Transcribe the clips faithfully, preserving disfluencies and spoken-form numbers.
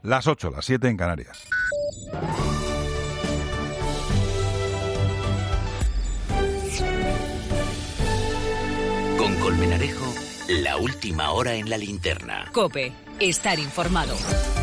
Las ocho, las siete en Canarias. Con Colmenarejo, la última hora en la linterna. COPE, estar informado.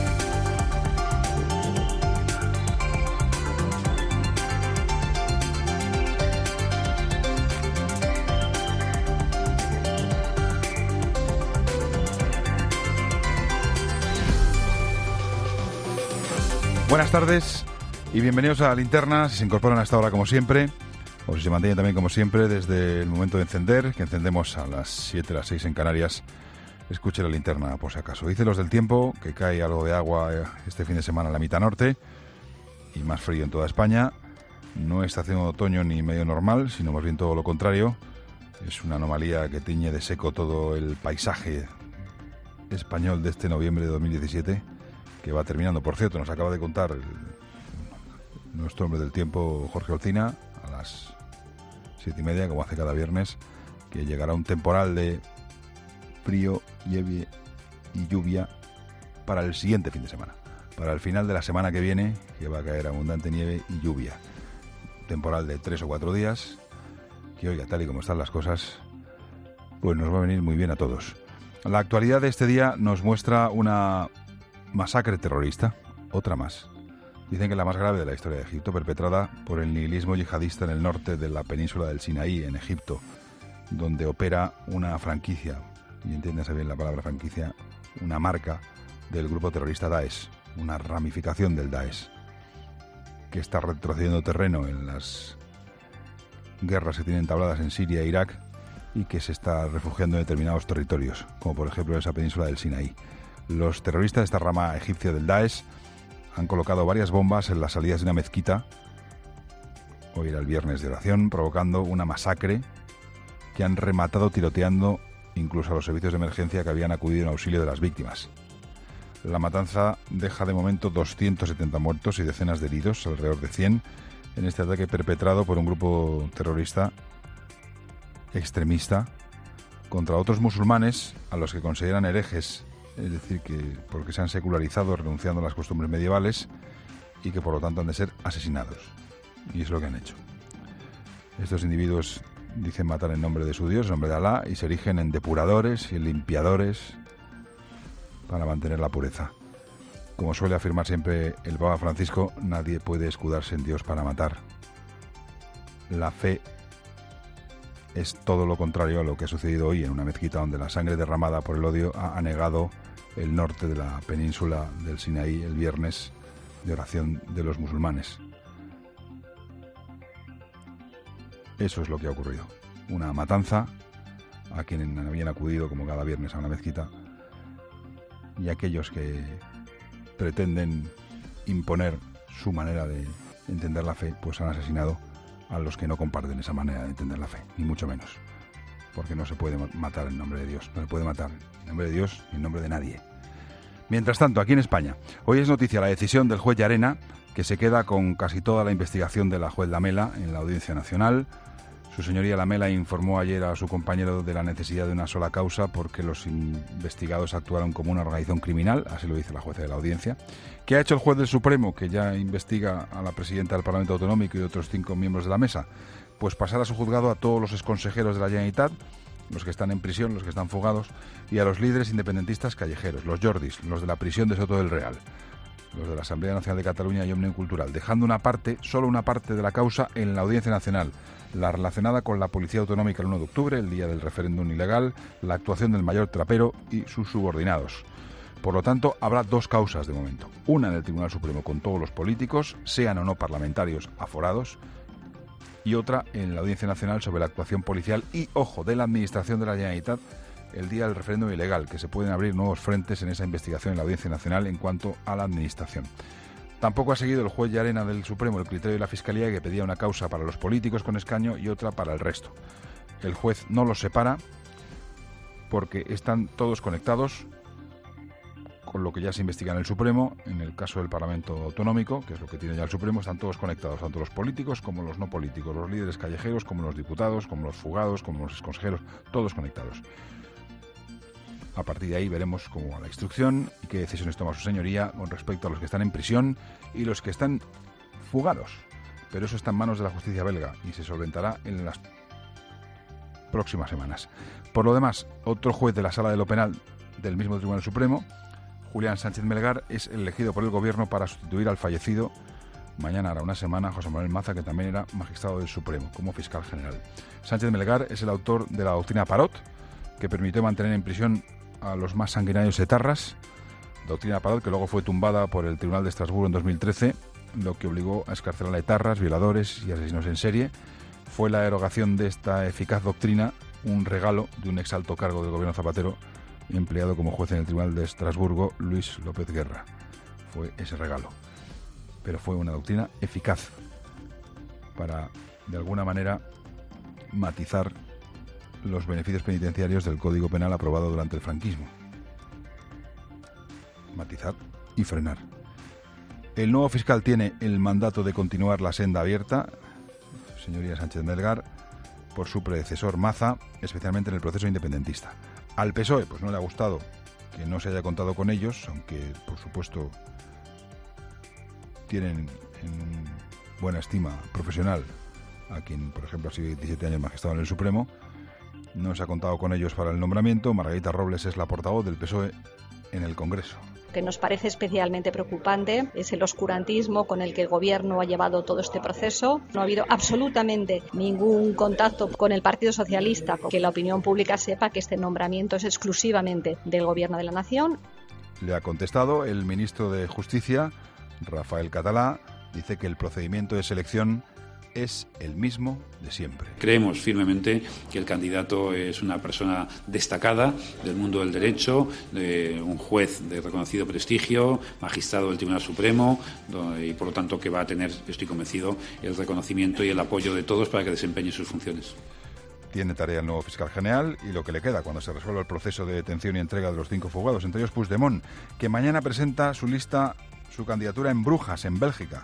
Buenas tardes y bienvenidos a la linterna, si se incorporan a esta hora como siempre, o si se mantienen también como siempre desde el momento de encender, que encendemos a las siete, las seis en Canarias. Escuche la linterna por si acaso. Dice los del tiempo que cae algo de agua este fin de semana en la mitad norte y más frío en toda España. No es estación de otoño ni medio normal, sino más bien todo lo contrario. Es una anomalía que tiñe de seco todo el paisaje español de este noviembre de dos mil diecisiete, que va terminando. Por cierto, nos acaba de contar el, nuestro hombre del tiempo, Jorge Olcina, a las siete y media, como hace cada viernes, que llegará un temporal de frío, nieve y lluvia para el siguiente fin de semana, para el final de la semana que viene, que va a caer abundante nieve y lluvia. Temporal de tres o cuatro días, que oiga, tal y como están las cosas, pues nos va a venir muy bien a todos. La actualidad de este día nos muestra una masacre terrorista, otra más. Dicen que la más grave de la historia de Egipto, perpetrada por el nihilismo yihadista en el norte de la península del Sinaí, en Egipto, donde opera una franquicia, y entiéndase bien la palabra franquicia, una marca del grupo terrorista Daesh, una ramificación del Daesh, que está retrocediendo terreno en las guerras que tienen entabladas en Siria e Irak y que se está refugiando en determinados territorios, como por ejemplo esa península del Sinaí. Los terroristas de esta rama egipcia del Daesh han colocado varias bombas en las salidas de una mezquita, hoy era el viernes de oración, provocando una masacre que han rematado tiroteando incluso a los servicios de emergencia que habían acudido en auxilio de las víctimas. La matanza deja de momento doscientos setenta muertos y decenas de heridos, alrededor de cien, en este ataque perpetrado por un grupo terrorista extremista contra otros musulmanes a los que consideran herejes, es decir, que porque se han secularizado renunciando a las costumbres medievales y que por lo tanto han de ser asesinados. Y es lo que han hecho. Estos individuos dicen matar en nombre de su Dios, en nombre de Alá, y se erigen en depuradores y en limpiadores para mantener la pureza. Como suele afirmar siempre el Papa Francisco, nadie puede escudarse en Dios para matar. La fe es todo lo contrario a lo que ha sucedido hoy en una mezquita donde la sangre derramada por el odio ha anegado el norte de la península del Sinaí el viernes de oración de los musulmanes. Eso es lo que ha ocurrido. Una matanza a quienes habían acudido como cada viernes a una mezquita, y aquellos que pretenden imponer su manera de entender la fe, pues han asesinado a los que no comparten esa manera de entender la fe, ni mucho menos. Porque no se puede matar en nombre de Dios, no se puede matar en nombre de Dios ni en nombre de nadie. Mientras tanto, aquí en España, hoy es noticia la decisión del juez Llarena, que se queda con casi toda la investigación de la juez Lamela en la Audiencia Nacional. Su señoría Lamela informó ayer a su compañero de la necesidad de una sola causa porque los investigados actuaron como una organización criminal, así lo dice la jueza de la Audiencia. ¿Qué ha hecho el juez del Supremo, que ya investiga a la presidenta del Parlamento Autonómico y otros cinco miembros de la mesa? Pues pasar a su juzgado a todos los exconsejeros de la Generalitat, los que están en prisión, los que están fugados, y a los líderes independentistas callejeros, los Jordis, los de la prisión de Soto del Real, los de la Asamblea Nacional de Cataluña y Òmnium Cultural, dejando una parte, solo una parte de la causa en la Audiencia Nacional, la relacionada con la Policía Autonómica el uno de octubre, el día del referéndum ilegal, la actuación del mayor Trapero y sus subordinados. Por lo tanto, habrá dos causas de momento. Una en el Tribunal Supremo con todos los políticos, sean o no parlamentarios aforados, y otra en la Audiencia Nacional sobre la actuación policial y, ojo, de la Administración de la Generalitat el día del referéndum ilegal, que se pueden abrir nuevos frentes en esa investigación en la Audiencia Nacional en cuanto a la Administración. Tampoco ha seguido el juez Llarena del Supremo el criterio de la Fiscalía, que pedía una causa para los políticos con escaño y otra para el resto. El juez no los separa porque están todos conectados con lo que ya se investiga en el Supremo. En el caso del Parlamento Autonómico, que es lo que tiene ya el Supremo, están todos conectados, tanto los políticos como los no políticos, los líderes callejeros como los diputados, como los fugados, como los exconsejeros, todos conectados. A partir de ahí veremos cómo va la instrucción y qué decisiones toma su señoría con respecto a los que están en prisión y los que están fugados. Pero eso está en manos de la justicia belga y se solventará en las próximas semanas. Por lo demás, otro juez de la Sala de lo Penal del mismo Tribunal Supremo, Julián Sánchez Melgar, es elegido por el Gobierno para sustituir al fallecido, mañana hará una semana, José Manuel Maza, que también era magistrado del Supremo, como fiscal general. Sánchez Melgar es el autor de la doctrina Parot, que permitió mantener en prisión a los más sanguinarios etarras, doctrina Parot que luego fue tumbada por el Tribunal de Estrasburgo en dos mil trece, lo que obligó a excarcelar a etarras, violadores y asesinos en serie. Fue la derogación de esta eficaz doctrina un regalo de un exalto cargo del gobierno Zapatero, empleado como juez en el Tribunal de Estrasburgo, Luis López Guerra. Fue ese regalo. Pero fue una doctrina eficaz para, de alguna manera, matizar los beneficios penitenciarios del Código Penal aprobado durante el franquismo. Matizar y frenar. El nuevo fiscal tiene el mandato de continuar la senda abierta, señoría Sánchez Melgar, por su predecesor Maza, especialmente en el proceso independentista. Al P S O E pues no le ha gustado que no se haya contado con ellos, aunque por supuesto tienen en buena estima profesional a quien, por ejemplo, ha sido diecisiete años magistrado en el Supremo. No se ha contado con ellos para el nombramiento. Margarita Robles es la portavoz del P S O E en el Congreso. Lo que nos parece especialmente preocupante es el oscurantismo con el que el Gobierno ha llevado todo este proceso. No ha habido absolutamente ningún contacto con el Partido Socialista, que la opinión pública sepa que este nombramiento es exclusivamente del Gobierno de la Nación. Le ha contestado el ministro de Justicia, Rafael Catalá, dice que el procedimiento de selección es el mismo de siempre. Creemos firmemente que el candidato es una persona destacada del mundo del derecho, de un juez de reconocido prestigio, magistrado del Tribunal Supremo, y por lo tanto que va a tener, estoy convencido, el reconocimiento y el apoyo de todos para que desempeñe sus funciones. Tiene tarea el nuevo fiscal general y lo que le queda cuando se resuelva el proceso de detención y entrega de los cinco fugados, entre ellos Puigdemont, que mañana presenta su lista, su candidatura en Brujas, en Bélgica.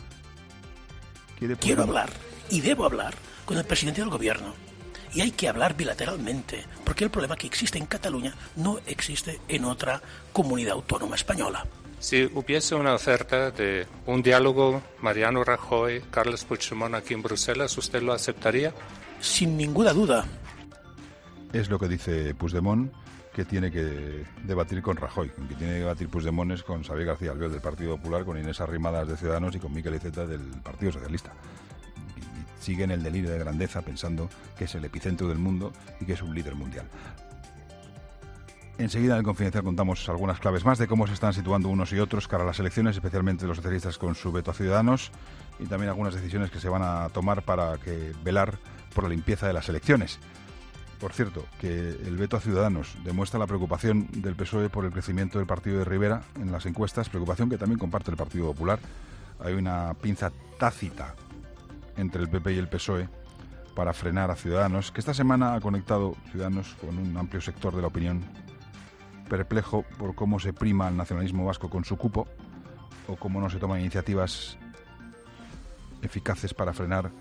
Quiero hablar, y debo hablar, con el presidente del gobierno. Y hay que hablar bilateralmente, porque el problema que existe en Cataluña no existe en otra comunidad autónoma española. Si hubiese una oferta de un diálogo Mariano Rajoy, Carles Puigdemont aquí en Bruselas, ¿usted lo aceptaría? Sin ninguna duda. Es lo que dice Puigdemont, que tiene que debatir con Rajoy. Que tiene que debatir Puigdemont es con Xavier García Albiol del Partido Popular, con Inés Arrimadas de Ciudadanos y con Miquel Iceta del Partido Socialista. Y, y sigue en el delirio de grandeza pensando que es el epicentro del mundo y que es un líder mundial. Enseguida en el Confidencial contamos algunas claves más de cómo se están situando unos y otros cara a las elecciones, especialmente los socialistas con su veto a Ciudadanos, y también algunas decisiones que se van a tomar para que velar por la limpieza de las elecciones. Por cierto, que el veto a Ciudadanos demuestra la preocupación del P S O E por el crecimiento del partido de Rivera en las encuestas, preocupación que también comparte el Partido Popular. Hay una pinza tácita entre el P P y el P S O E para frenar a Ciudadanos, que esta semana ha conectado Ciudadanos con un amplio sector de la opinión perplejo por cómo se prima el nacionalismo vasco con su cupo o cómo no se toman iniciativas eficaces para frenar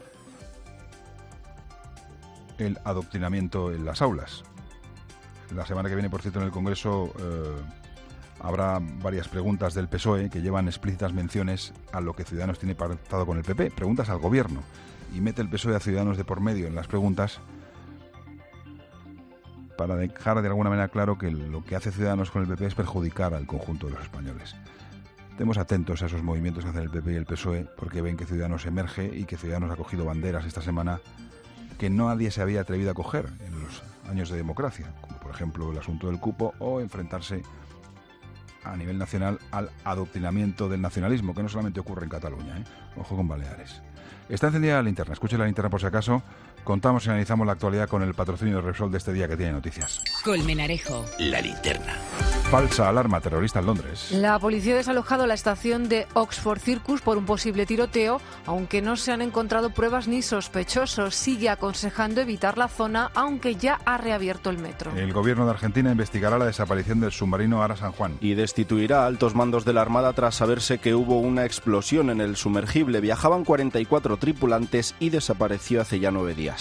el adoctrinamiento en las aulas. La semana que viene, por cierto, en el Congreso eh, habrá varias preguntas del P S O E que llevan explícitas menciones a lo que Ciudadanos tiene pactado con el P P, preguntas al Gobierno, y mete el P S O E a Ciudadanos de por medio en las preguntas para dejar de alguna manera claro que lo que hace Ciudadanos con el P P es perjudicar al conjunto de los españoles. Estemos atentos a esos movimientos que hacen el P P y el P S O E, porque ven que Ciudadanos emerge y que Ciudadanos ha cogido banderas esta semana que nadie se había atrevido a coger en los años de democracia, como por ejemplo el asunto del cupo o enfrentarse a nivel nacional al adoctrinamiento del nacionalismo, que no solamente ocurre en Cataluña, ¿eh? Ojo con Baleares. Está encendida la linterna, escuche la linterna por si acaso. Contamos y analizamos la actualidad con el patrocinio de Repsol de este día que tiene noticias. Colmenarejo. La linterna. Falsa alarma terrorista en Londres. La policía ha desalojado la estación de Oxford Circus por un posible tiroteo, aunque no se han encontrado pruebas ni sospechosos. Sigue aconsejando evitar la zona, aunque ya ha reabierto el metro. El gobierno de Argentina investigará la desaparición del submarino Ara San Juan. Y destituirá a altos mandos de la Armada tras saberse que hubo una explosión en el sumergible. Viajaban cuarenta y cuatro tripulantes y desapareció hace ya nueve días.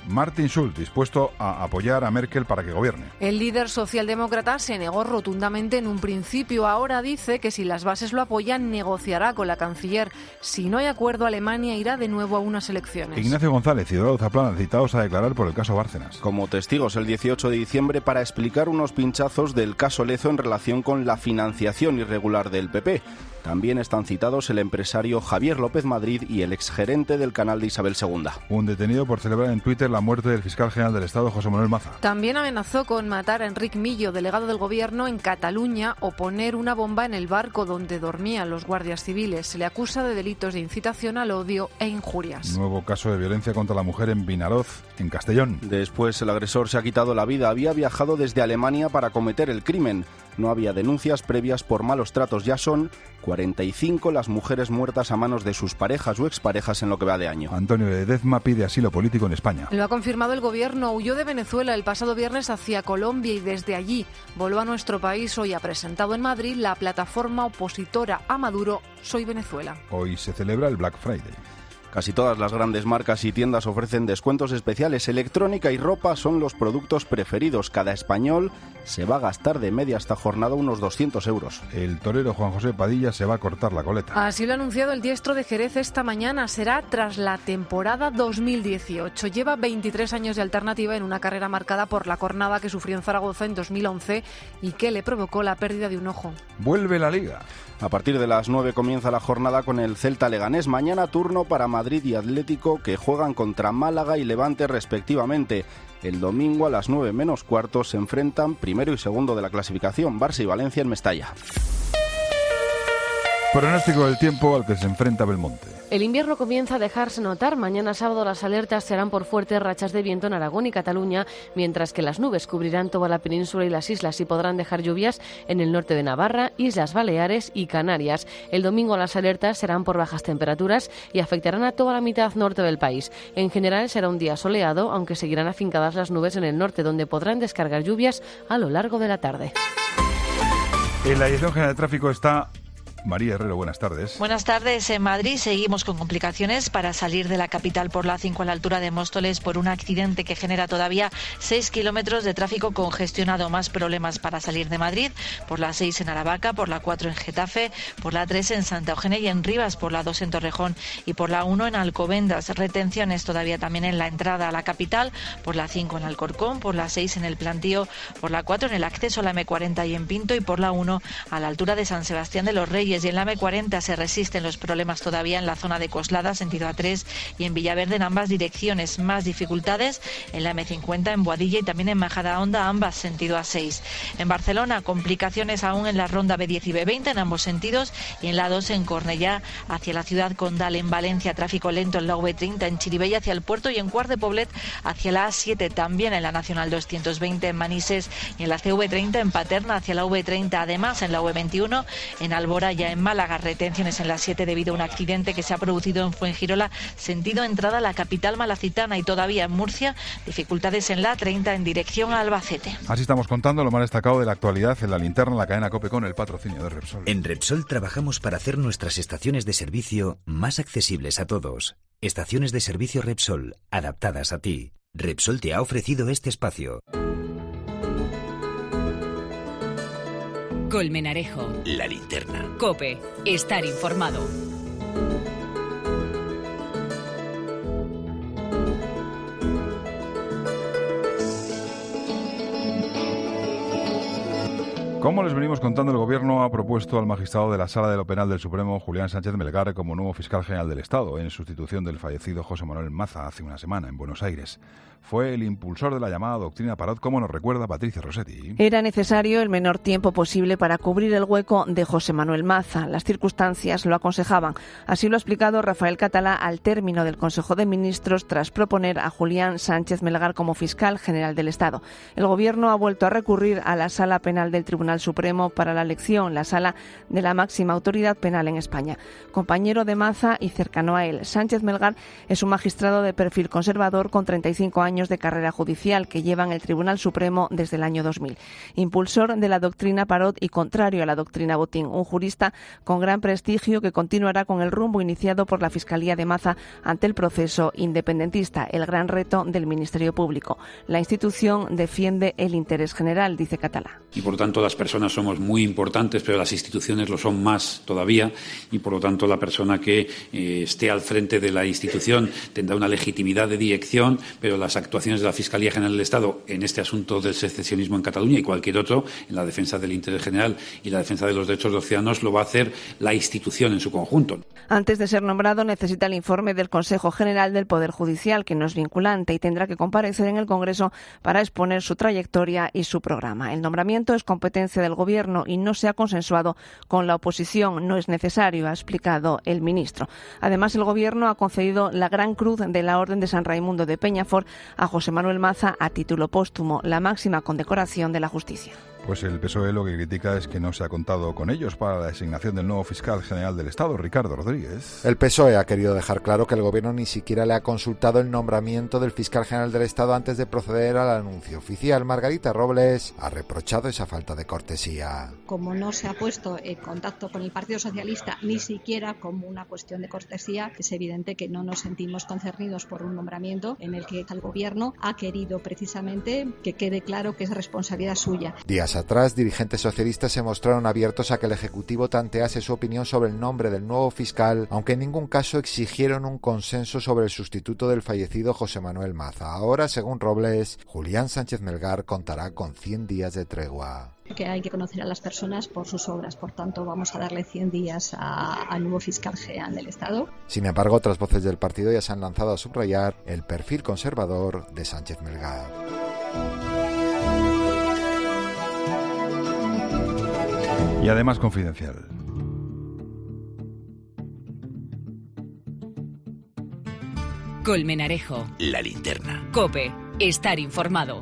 Martin Schulz, dispuesto a apoyar a Merkel para que gobierne. El líder socialdemócrata se negó rotundamente en un principio. Ahora dice que si las bases lo apoyan, negociará con la canciller. Si no hay acuerdo, Alemania irá de nuevo a unas elecciones. Ignacio González y Eduardo Zaplana citados a declarar por el caso Bárcenas. Como testigos el dieciocho de diciembre para explicar unos pinchazos del caso Lezo en relación con la financiación irregular del P P. También están citados el empresario Javier López Madrid y el exgerente del canal de Isabel segunda. Un detenido por celebrar en Twitter la muerte del fiscal general del Estado, José Manuel Maza. También amenazó con matar a Enric Millo, delegado del Gobierno en Cataluña, o poner una bomba en el barco donde dormían los guardias civiles. Se le acusa de delitos de incitación al odio e injurias. Nuevo caso de violencia contra la mujer en Vinaroz, en Castellón. Después el agresor se ha quitado la vida. Había viajado desde Alemania para cometer el crimen. No había denuncias previas por malos tratos. Ya son cuarenta y cinco las mujeres muertas a manos de sus parejas o exparejas en lo que va de año. Antonio Ledezma pide asilo político en España. Lo ha confirmado el Gobierno. Huyó de Venezuela el pasado viernes hacia Colombia y desde allí voló a nuestro país. Hoy ha presentado en Madrid la plataforma opositora a Maduro, Soy Venezuela. Hoy se celebra el Black Friday. Casi todas las grandes marcas y tiendas ofrecen descuentos especiales. Electrónica y ropa son los productos preferidos. Cada español se va a gastar de media esta jornada unos doscientos euros. El torero Juan José Padilla se va a cortar la coleta. Así lo ha anunciado el diestro de Jerez esta mañana. Será tras la temporada dos mil dieciocho. Lleva veintitrés años de alternativa en una carrera marcada por la cornada que sufrió en Zaragoza en dos mil once y que le provocó la pérdida de un ojo. Vuelve la Liga. A partir de las nueve comienza la jornada con el Celta Leganés. Mañana turno para Madrid y Atlético, que juegan contra Málaga y Levante respectivamente. El domingo a las nueve menos cuarto se enfrentan primero y segundo de la clasificación, Barça y Valencia en Mestalla. Pronóstico del tiempo al que se enfrenta Belmonte. El invierno comienza a dejarse notar. Mañana sábado las alertas serán por fuertes rachas de viento en Aragón y Cataluña, mientras que las nubes cubrirán toda la península y las islas y podrán dejar lluvias en el norte de Navarra, Islas Baleares y Canarias. El domingo las alertas serán por bajas temperaturas y afectarán a toda la mitad norte del país. En general será un día soleado, aunque seguirán afincadas las nubes en el norte, donde podrán descargar lluvias a lo largo de la tarde. En la Dirección General de Tráfico está María Herrero, buenas tardes. Buenas tardes. En Madrid seguimos con complicaciones para salir de la capital por la A cinco a la altura de Móstoles por un accidente que genera todavía seis kilómetros de tráfico congestionado. Más problemas para salir de Madrid por la seis en Aravaca, por la cuatro en Getafe, por la tres en Santa Eugenia y en Rivas, por la dos en Torrejón y por la uno en Alcobendas. Retenciones todavía también en la entrada a la capital, por la cinco en Alcorcón, por la seis en el Plantío, por la cuatro en el acceso a la eme cuarenta y en Pinto y por la uno a la altura de San Sebastián de los Reyes. Y en la eme cuarenta se resisten los problemas todavía en la zona de Coslada, sentido A tres, y en Villaverde en ambas direcciones. Más dificultades en la eme cincuenta en Boadilla y también en Majadahonda, ambas sentido A seis. En Barcelona, complicaciones aún en la ronda be diez y be veinte en ambos sentidos y en la dos en Cornellá hacia la ciudad condal. En Valencia, tráfico lento en la ve treinta en Chirivella hacia el puerto y en Quart de Poblet hacia la A siete. También en la Nacional doscientos veinte en Manises y en la ce ve treinta en Paterna hacia la ve treinta. Además, en la ve veintiuno en Alboraya. En Málaga, retenciones en la siete debido a un accidente que se ha producido en Fuengirola, sentido entrada a la capital malacitana. Y todavía en Murcia, dificultades en la treinta en dirección a Albacete. Así estamos contando lo más destacado de la actualidad en la linterna, la cadena COPE, con el patrocinio de Repsol. En Repsol trabajamos para hacer nuestras estaciones de servicio más accesibles a todos. Estaciones de servicio Repsol, adaptadas a ti. Repsol te ha ofrecido este espacio. Colmenarejo. La linterna. COPE. Estar informado. Como les venimos contando, el Gobierno ha propuesto al magistrado de la Sala de lo Penal del Supremo, Julián Sánchez Melgar, como nuevo fiscal general del Estado, en sustitución del fallecido José Manuel Maza hace una semana en Buenos Aires. Fue el impulsor de la llamada doctrina Parot, como nos recuerda Patricia Rossetti. Era necesario el menor tiempo posible para cubrir el hueco de José Manuel Maza. Las circunstancias lo aconsejaban. Así lo ha explicado Rafael Catalá al término del Consejo de Ministros tras proponer a Julián Sánchez Melgar como fiscal general del Estado. El Gobierno ha vuelto a recurrir a la Sala Penal del Tribunal Tribunal Supremo para la elección, la sala de la máxima autoridad penal en España. Compañero de Maza y cercano a él, Sánchez Melgar es un magistrado de perfil conservador con treinta y cinco años de carrera judicial que lleva en el Tribunal Supremo desde el año dos mil. Impulsor de la doctrina Parot y contrario a la doctrina Botín, un jurista con gran prestigio que continuará con el rumbo iniciado por la Fiscalía de Maza ante el proceso independentista, el gran reto del Ministerio Público. La institución defiende el interés general, dice Catalá. Y por lo tanto las personas somos muy importantes, pero las instituciones lo son más todavía, y por lo tanto la persona que eh, esté al frente de la institución tendrá una legitimidad de dirección, pero las actuaciones de la Fiscalía General del Estado en este asunto del secesionismo en Cataluña y cualquier otro, en la defensa del interés general y la defensa de los derechos de los ciudadanos, lo va a hacer la institución en su conjunto. Antes de ser nombrado necesita el informe del Consejo General del Poder Judicial, que no es vinculante, y tendrá que comparecer en el Congreso para exponer su trayectoria y su programa. El nombramiento es competencia del Gobierno y no se ha consensuado con la oposición. No es necesario, ha explicado el ministro. Además, el Gobierno ha concedido la Gran Cruz de la Orden de San Raimundo de Peñafort a José Manuel Maza a título póstumo, la máxima condecoración de la justicia. Pues el P S O E lo que critica es que no se ha contado con ellos para la designación del nuevo fiscal general del Estado, Ricardo Rodríguez. El P S O E ha querido dejar claro que el Gobierno ni siquiera le ha consultado el nombramiento del fiscal general del Estado antes de proceder al anuncio oficial. Margarita Robles ha reprochado esa falta de cortesía. Como no se ha puesto en contacto con el Partido Socialista, ni siquiera como una cuestión de cortesía, es evidente que no nos sentimos concernidos por un nombramiento en el que el Gobierno ha querido precisamente que quede claro que es responsabilidad suya. Días atrás, dirigentes socialistas se mostraron abiertos a que el Ejecutivo tantease su opinión sobre el nombre del nuevo fiscal, aunque en ningún caso exigieron un consenso sobre el sustituto del fallecido José Manuel Maza. Ahora, según Robles, Julián Sánchez Melgar contará con cien días de tregua. Que hay que conocer a las personas por sus obras, por tanto vamos a darle cien días al nuevo fiscal general del Estado. Sin embargo, otras voces del partido ya se han lanzado a subrayar el perfil conservador de Sánchez Melgar. Y además confidencial. Colmenarejo. La linterna. COPE. Estar informado.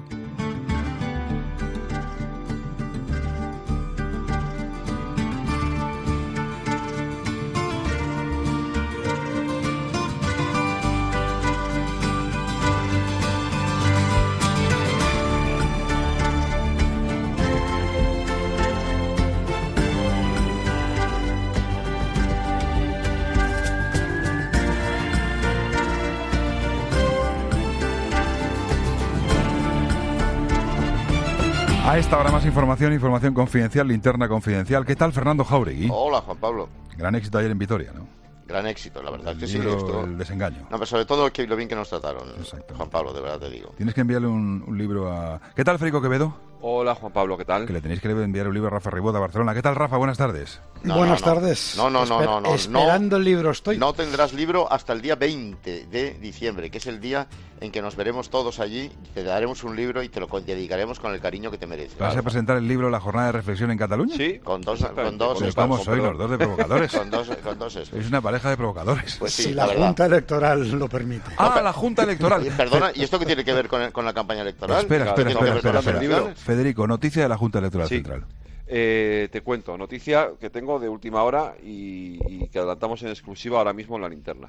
A esta hora más información, información confidencial, linterna confidencial. ¿Qué tal, Fernando Jáuregui? Hola, Juan Pablo. Gran éxito ayer en Vitoria, ¿no? Gran éxito, la verdad. El que libro, sí. Esto... El desengaño. No, pero sobre todo que lo bien que nos trataron. Exacto. Juan Pablo, de verdad te digo. Tienes que enviarle un, un libro a... ¿Qué tal, Federico Quevedo? Hola, Juan Pablo, ¿qué tal? Que le tenéis que enviar un libro a Rafa Ribó de Barcelona. ¿Qué tal, Rafa? Buenas tardes. No, Buenas no, no. tardes. No, no, no, no, no. Esperando no, el libro estoy. No tendrás libro hasta el día veinte de diciembre, que es el día en que nos veremos todos allí, te daremos un libro y te lo dedicaremos con el cariño que te merece. ¿Vas claro. a presentar el libro La Jornada de Reflexión en Cataluña? Sí, con dos... Con dos pues ¿cómo sois los dos de provocadores? con dos, con dos es. Sois una pareja de provocadores. Pues sí, si la, la Junta Electoral lo permite. Ah, no, la Junta Electoral. Y, perdona, ¿y esto qué tiene que ver con, el, con la campaña electoral? Espera, espera, espera, espera, espera, espera. Federico, noticia de la Junta Electoral sí. Central. Eh, te cuento, noticia que tengo de última hora y, y que adelantamos en exclusiva ahora mismo en la linterna.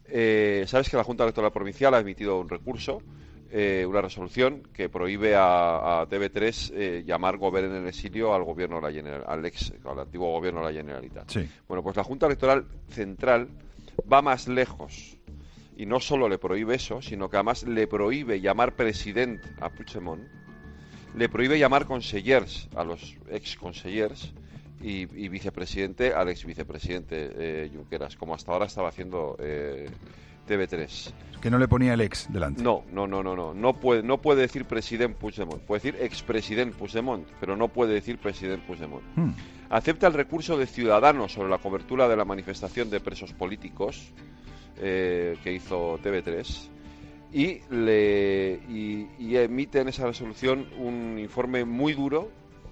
Eh, Sabes que la Junta Electoral Provincial ha emitido un recurso, eh, una resolución que prohíbe a, a T V tres eh, llamar gobierno en el exilio al gobierno de la General, al ex, al antiguo gobierno de la Generalitat. Sí. Bueno, pues la Junta Electoral Central va más lejos y no solo le prohíbe eso, sino que además le prohíbe llamar presidente a Puigdemont. Le prohíbe llamar consellers a los ex consellers y, y vicepresidente al ex vicepresidente eh, Junqueras, como hasta ahora estaba haciendo eh, T V tres. Que no le ponía el ex delante. No, no, no, no, no. No puede, no puede decir presidente Puigdemont. Puede decir expresidente Puigdemont, pero no puede decir presidente Puigdemont. Hmm. Acepta el recurso de Ciudadanos sobre la cobertura de la manifestación de presos políticos eh, que hizo T V tres. Y, le, y, y emite en esa resolución un informe muy duro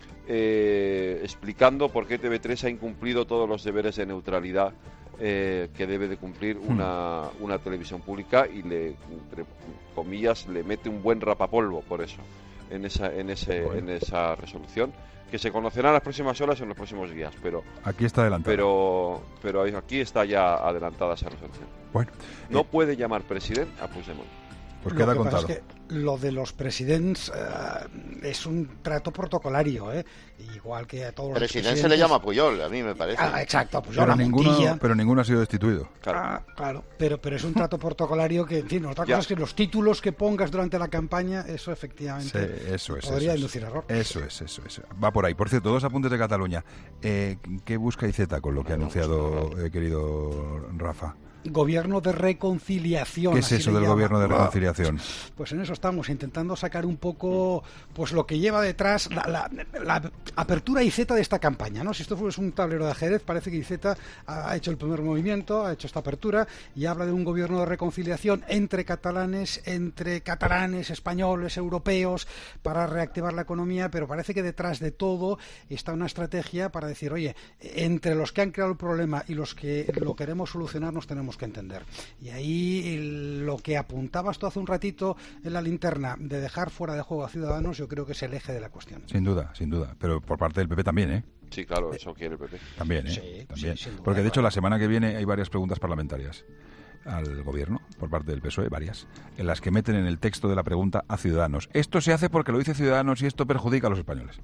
eh, explicando por qué T V tres ha incumplido todos los deberes de neutralidad eh, que debe de cumplir una, una televisión pública y le, entre comillas, le mete un buen rapapolvo por eso en esa, en ese, en esa resolución, que se conocerá en las próximas horas, en los próximos días, pero aquí está adelantada. Pero, pero aquí está ya adelantada esa resolución. Bueno, no eh, puede llamar presidente a Puigdemont. Pues queda lo que contado. Pasa es que lo de los presidentes uh, es un trato protocolario, ¿eh? Igual que a todos presidente los presidentes. Se le llama a Puyol, a mí me parece. Ah, exacto, a Puyol, pero, a ninguno, Montilla. pero ninguno ha sido destituido. Claro, ah, claro. Pero, pero es un trato protocolario que, en fin, otra cosa ya. es que los títulos que pongas durante la campaña, eso efectivamente sí, eso es, podría eso inducir es. error. Eso es, eso es. Va por ahí. Por cierto, dos apuntes de Cataluña. Eh, ¿Qué busca Iceta con lo que ha anunciado, eh, querido Rafa? Gobierno de reconciliación. ¿Qué es eso del llama. gobierno de reconciliación? Pues en eso estamos, intentando sacar un poco pues lo que lleva detrás la, la, la apertura Iceta de esta campaña, ¿no? Si esto fuese un tablero de ajedrez, parece que Iceta ha hecho el primer movimiento, ha hecho esta apertura y habla de un gobierno de reconciliación entre catalanes, entre catalanes, españoles, europeos, para reactivar la economía, pero parece que detrás de todo está una estrategia para decir, oye, entre los que han creado el problema y los que lo queremos solucionar nos tenemos que entender. Y ahí el, lo que apuntabas tú hace un ratito en la linterna de dejar fuera de juego a Ciudadanos, yo creo que es el eje de la cuestión. Sin duda, sin duda. Pero por parte del P P también, ¿eh? Sí, claro, eso quiere el P P. También, ¿eh? Sí, también. Sí, duda, Porque de hecho claro. la semana que viene hay varias preguntas parlamentarias al gobierno por parte del P S O E, varias, en las que meten en el texto de la pregunta a Ciudadanos. Esto se hace porque lo dice Ciudadanos y esto perjudica a los españoles.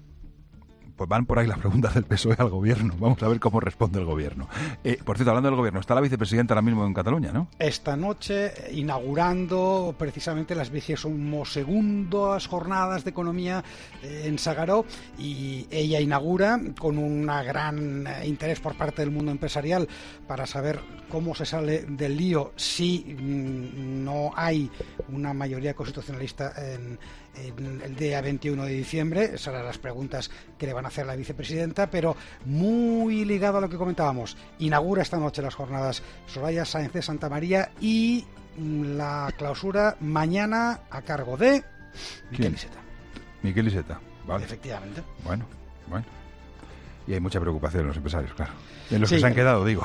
Pues van por ahí las preguntas del P S O E al gobierno. Vamos a ver cómo responde el gobierno. Eh, por cierto, hablando del gobierno, está la vicepresidenta ahora mismo en Cataluña, ¿no? Esta noche inaugurando precisamente las vigésimosegundas jornadas de economía eh, en Sagaró, y ella inaugura con un gran eh, interés por parte del mundo empresarial para saber cómo se sale del lío si mm, no hay una mayoría constitucionalista en, en el día veintiuno de diciembre. Esas eran las preguntas que le van a hacer a la vicepresidenta, pero muy ligado a lo que comentábamos. Inaugura esta noche las jornadas Soraya Sáenz de Santamaría y la clausura mañana a cargo de Miquel Iceta. Miquel Iceta, vale. Efectivamente. Bueno, bueno. Y hay mucha preocupación en los empresarios, claro. En los Sí, que se han quedado, digo.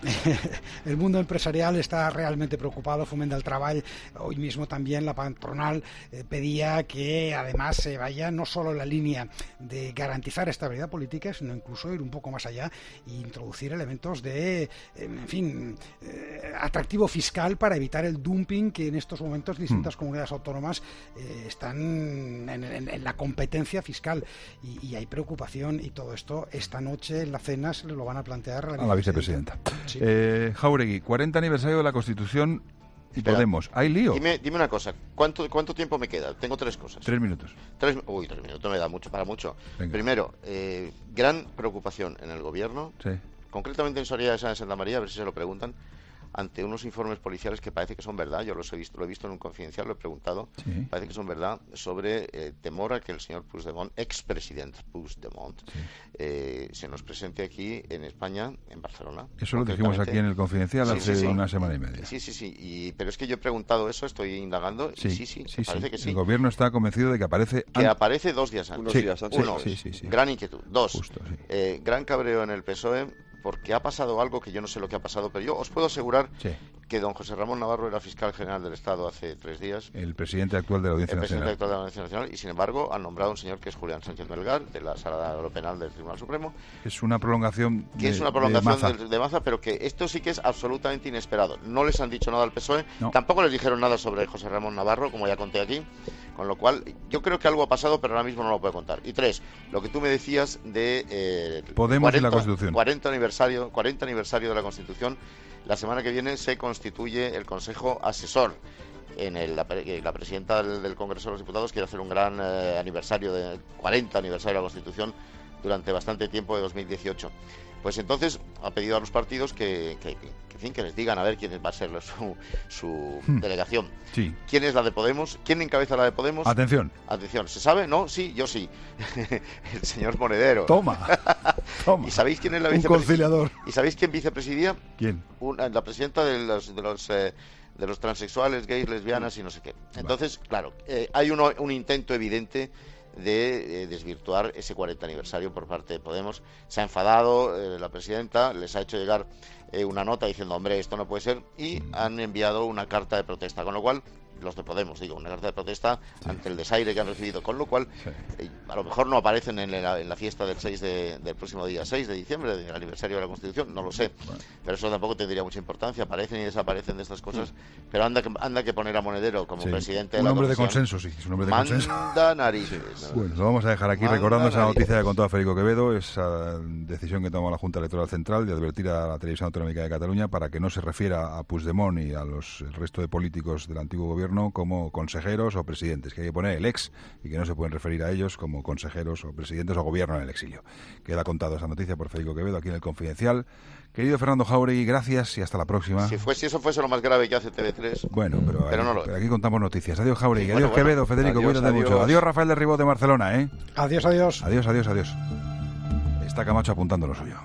El mundo empresarial está realmente preocupado. Fomenta el Trabajo, hoy mismo también la patronal eh, pedía que además se vaya no solo en la línea de garantizar estabilidad política, sino incluso ir un poco más allá e introducir elementos de, eh, en fin, eh, atractivo fiscal para evitar el dumping que en estos momentos distintas mm. comunidades autónomas eh, están en, en, en la competencia fiscal, y, y hay preocupación, y todo esto esta noche en la cena se lo van a plantear a la, a la vicepresidenta. Sí. Eh, Jáuregui, cuarenta aniversario de la Constitución y Espera, Podemos. ¿Hay lío? Dime, dime una cosa, ¿cuánto, ¿cuánto tiempo me queda? Tengo tres cosas. Tres minutos. Tres, uy, tres minutos me da mucho para mucho. Venga. Primero, eh, gran preocupación en el gobierno, sí. concretamente en Soraya de Santa María, a ver si se lo preguntan, ante unos informes policiales que parece que son verdad. Yo los he visto, lo he visto en un confidencial, lo he preguntado, sí. Parece que son verdad, sobre eh, temor a que el señor Puigdemont, expresidente Puigdemont, sí. eh, se nos presente aquí en España, en Barcelona. Eso lo dijimos aquí en el confidencial sí, hace sí, sí. una semana y media. Sí, sí, sí, y, pero es que yo he preguntado eso, estoy indagando, sí, y sí, sí, sí, parece sí. que sí. El gobierno está convencido de que aparece... Que aparece dos días antes. Unos sí, días antes. Uno, sí, sí, sí. gran inquietud. Dos, Justo, sí. eh, gran cabreo en el P S O E, porque ha pasado algo que yo no sé lo que ha pasado, pero yo os puedo asegurar sí. que don José Ramón Navarro era fiscal general del Estado hace tres días. El presidente actual de la Audiencia el Nacional. El presidente actual de la Audiencia Nacional, y sin embargo han nombrado a un señor que es Julián Sánchez Melgar, de la Sala de lo Penal del Tribunal Supremo. Es una prolongación de Que es una prolongación de Maza. De, de Maza, pero que esto sí que es absolutamente inesperado. No les han dicho nada al P S O E, no. Tampoco les dijeron nada sobre José Ramón Navarro, como ya conté aquí. Con lo cual, yo creo que algo ha pasado, pero ahora mismo no lo puedo contar. Y tres, lo que tú me decías de... Eh, Podemos cuarenta, y la Constitución. cuarenta aniversario, cuarenta aniversario de la Constitución. La semana que viene se constituye el Consejo Asesor. En el, la, la presidenta del, del Congreso de los Diputados quiere hacer un gran eh, aniversario, de cuarenta aniversario de la Constitución durante bastante tiempo de dos mil dieciocho. Pues entonces ha pedido a los partidos que, que, que, que, en fin, que les digan a ver quién va a ser su, su hmm. delegación. Sí. ¿Quién es la de Podemos? ¿Quién encabeza la de Podemos? Atención. Atención. ¿Se sabe? ¿No? Sí, yo sí. El señor Monedero. Toma. Toma. ¿Y sabéis quién es la vicepresidenta? Un conciliador. ¿Y sabéis quién vicepresidía? ¿Quién? Una, la presidenta de los... De los eh, de los transexuales, gays, lesbianas y no sé qué. Entonces, vale. claro, eh, hay uno, un intento evidente de eh, desvirtuar ese cuarenta aniversario por parte de Podemos. Se ha enfadado eh, la presidenta, les ha hecho llegar eh, una nota diciendo, hombre, esto no puede ser, y han enviado una carta de protesta, con lo cual los de Podemos, digo, una carta de protesta sí. ante el desaire que han recibido, con lo cual sí. eh, a lo mejor no aparecen en la, en la fiesta del seis de, del próximo día seis de diciembre, del aniversario de la Constitución, no lo sé, bueno. pero eso tampoco tendría mucha importancia, aparecen y desaparecen de estas cosas, sí. pero anda que, anda que poner a Monedero como sí. presidente de un la hombre Comisión. de consenso, sí, es un hombre de Manda consenso. narices. Sí. Bueno, lo vamos a dejar aquí Manda recordando esa narices. noticia que contó a Federico Quevedo, esa decisión que tomó la Junta Electoral Central de advertir a la Televisión Autonómica de Cataluña para que no se refiera a Puigdemont y a los el resto de políticos del antiguo gobierno como consejeros o presidentes, que hay que poner el ex y que no se pueden referir a ellos como consejeros o presidentes o gobierno en el exilio. Queda contado esa noticia por Federico Quevedo aquí en El Confidencial. Querido Fernando Jáuregui, gracias y hasta la próxima. Si, fue, si eso fuese lo más grave que hace T V tres. Bueno, pero, pero, aquí, no lo pero aquí contamos noticias. Adiós, Jáuregui. Sí, Adiós, bueno, Quevedo. bueno. Federico, Adiós, cuídate adiós. mucho. Adiós, Rafael de Ribot de Barcelona, ¿eh? Adiós, adiós. Adiós, adiós, adiós. Está Camacho apuntando lo suyo.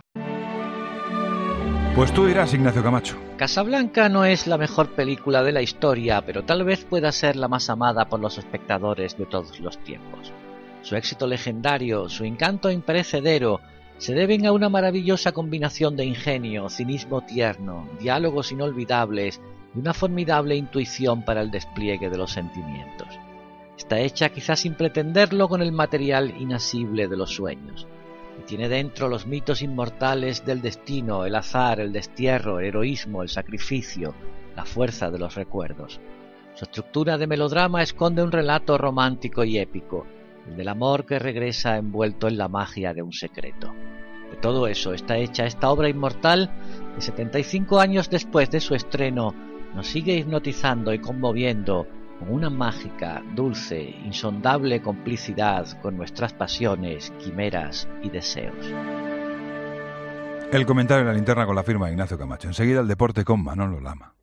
Pues tú dirás, Ignacio Camacho. Casablanca no es la mejor película de la historia, pero tal vez pueda ser la más amada por los espectadores de todos los tiempos. Su éxito legendario, su encanto imperecedero, se deben a una maravillosa combinación de ingenio, cinismo tierno, diálogos inolvidables y una formidable intuición para el despliegue de los sentimientos. Está hecha quizás sin pretenderlo con el material inasible de los sueños. Y tiene dentro los mitos inmortales del destino, el azar, el destierro, el heroísmo, el sacrificio, la fuerza de los recuerdos. Su estructura de melodrama esconde un relato romántico y épico, el del amor que regresa envuelto en la magia de un secreto. De todo eso está hecha esta obra inmortal que setenta y cinco años después de su estreno nos sigue hipnotizando y conmoviendo con una mágica, dulce, insondable complicidad con nuestras pasiones, quimeras y deseos. El comentario en la linterna con la firma de Ignacio Camacho. Enseguida el deporte con Manolo Lama.